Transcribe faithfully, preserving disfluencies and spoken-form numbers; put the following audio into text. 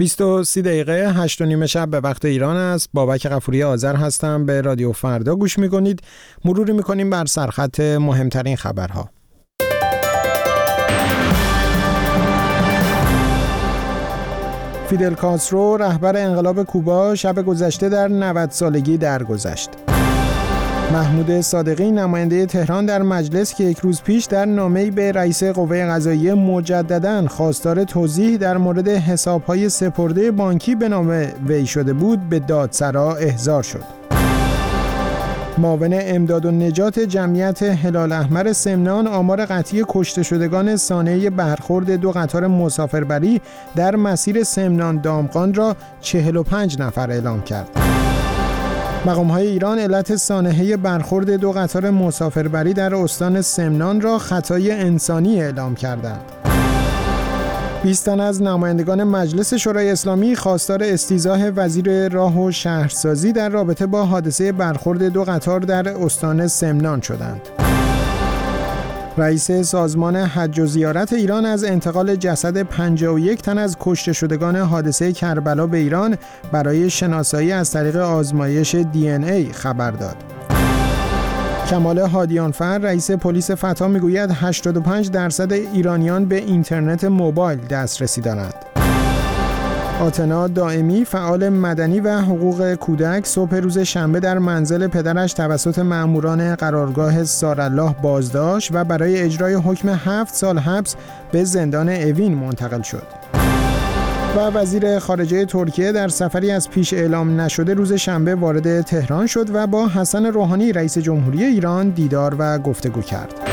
بیست و سه دقیقه هشت و نیم شب به وقت ایران است. بابک غفوری آذر هستم. به رادیو فردا گوش میکنید. مروری میکنیم بر سرخط مهمترین خبرها. فیدل کاسترو رهبر انقلاب کوبا شب گذشته در نود سالگی درگذشت. محمود صادقی نماینده تهران در مجلس که یک روز پیش در نامه‌ای به رئیس قوه قضاییه مجدداً خواستار توضیح در مورد حساب‌های سپرده بانکی به نام وی شده بود به دادسرا احضار شد. معاون امداد و نجات جمعیت هلال احمر سمنان آمار قطعی کشته شدگان سانحه برخورد دو قطار مسافربری در مسیر سمنان دامغان را چهل و پنج نفر اعلام کرد. مقام‌های ایران علت سانحه برخورد دو قطار مسافربری در استان سمنان را خطای انسانی اعلام کردند. بیست تن از نمایندگان مجلس شورای اسلامی خواستار استیضاح وزیر راه و شهرسازی در رابطه با حادثه برخورد دو قطار در استان سمنان شدند. رئیس سازمان حج و زیارت ایران از انتقال جسد پنجاه و یک تن از کشته شدگان حادثه کربلا به ایران برای شناسایی از طریق آزمایش دی ان ای خبر داد. کمال هادیانفر رئیس پلیس فتا میگوید هشتاد و پنج درصد ایرانیان به اینترنت موبایل دسترسی دارند. آتنا دائمی فعال مدنی و حقوق کودک صبح روز شنبه در منزل پدرش توسط مأموران قرارگاه سارالله بازداشت و برای اجرای حکم هفت سال حبس به زندان اوین منتقل شد. و وزیر خارجه ترکیه در سفری از پیش اعلام نشده روز شنبه وارد تهران شد و با حسن روحانی رئیس جمهوری ایران دیدار و گفتگو کرد.